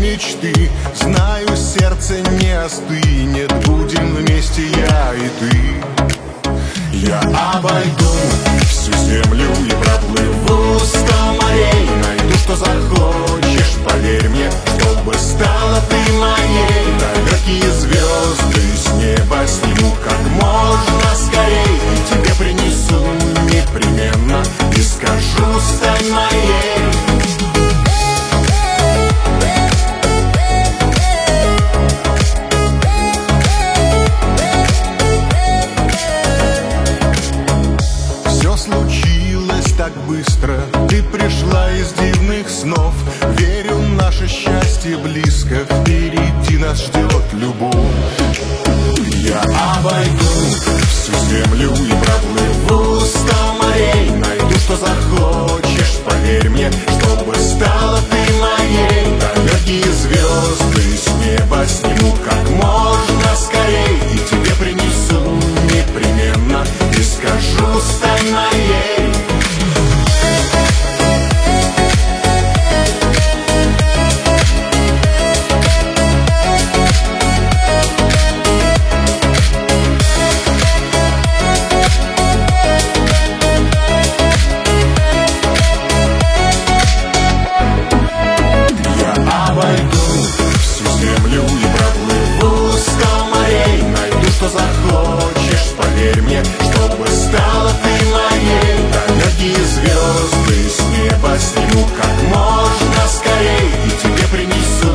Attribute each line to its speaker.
Speaker 1: мечты. Знаю, сердце не остынет, будем вместе я и ты. Я обойду всю землю и проплыву 100 морей. Найду, что захочешь, поверь мне, чтобы стала ты моей. Далекие звезды с неба сниму как можно скорей, и тебе принесу непременно и скажу: стань моей. Случилось так быстро, ты пришла из дивных снов. Верю, наше счастье близко, впереди нас ждет любовь. Я обойду всю землю и проплыву 100 морей. Найду, что захочешь, поверь мне, чтобы стала ты моей. Далекие звезды с неба сниму как можно скорей, и тебе принесу непременно и скажу: стань моей. Захочешь, поверь мне, чтобы стала ты моей. Далекие звезды с неба сниму как можно скорей, и тебе принесу